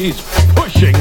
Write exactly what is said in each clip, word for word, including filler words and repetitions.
she's pushing.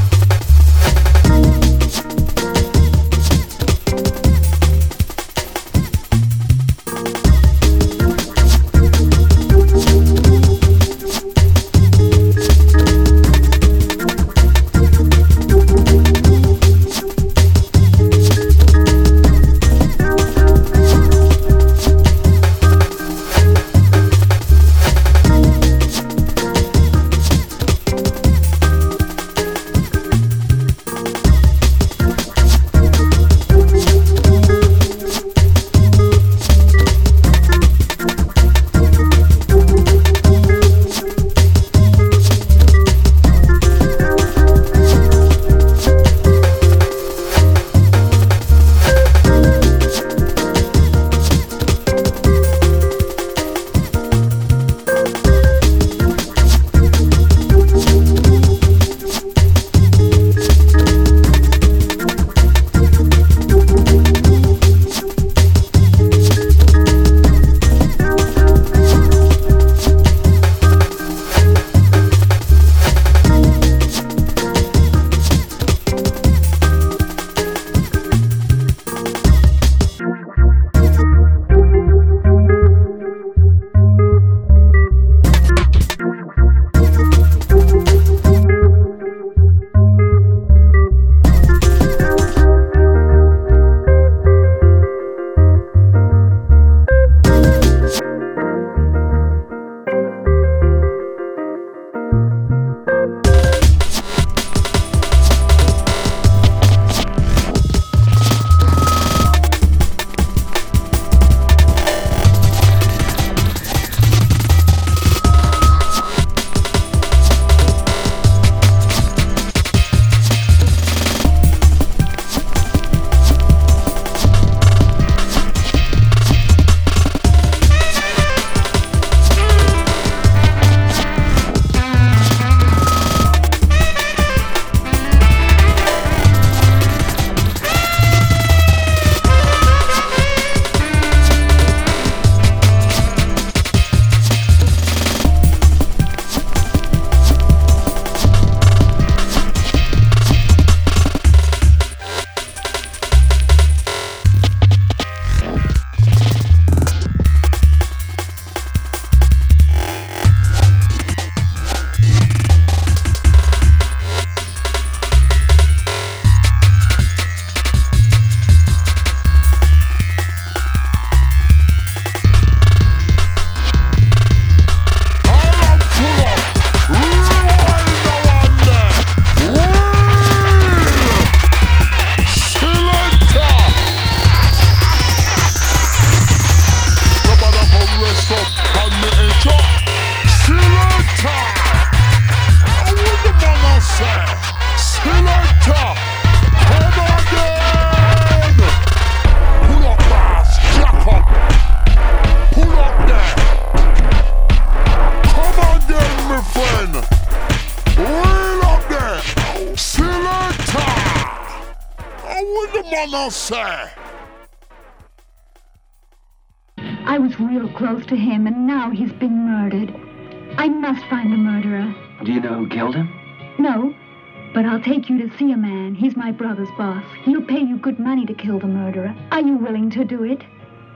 I was real close to him, and now he's been murdered. I must find the murderer. Do you know who killed him? No, but I'll take you to see a man. He's my brother's boss. He'll pay you good money to kill the murderer. Are you willing to do it?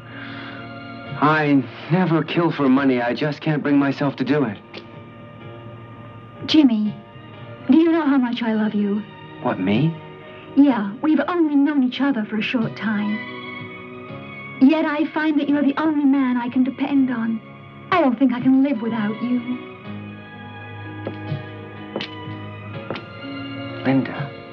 I never kill for money. I just can't bring myself to do it. Jimmy, do you know how much I love you? What, me? Yeah, we've only known each other for a short time. Yet I find that you're the only man I can depend on. I don't think I can live without you. Linda.